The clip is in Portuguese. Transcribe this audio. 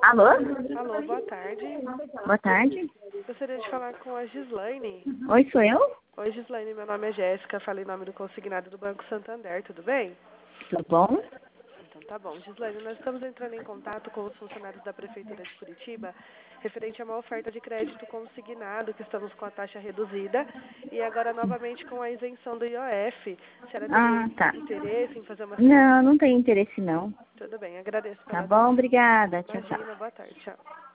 Alô? Alô, boa tarde. Boa tarde. Gostaria de falar com a Gislaine. Oi, sou eu? Oi, Gislaine, meu nome é Jéssica, falei em nome do consignado do Banco Santander, tudo bem? Tudo bom? Então tá bom. Gislaine, nós estamos entrando em contato com os funcionários da Prefeitura de Curitiba referente a uma oferta de crédito consignado, que estamos com a taxa reduzida e agora novamente com a isenção do IOF. A senhora teria Tá. interesse em fazer uma... Não tem interesse não. Tudo bem, agradeço Tá pela bom, atenção. obrigada. Tchau, tchau. Imagina, boa tarde, tchau.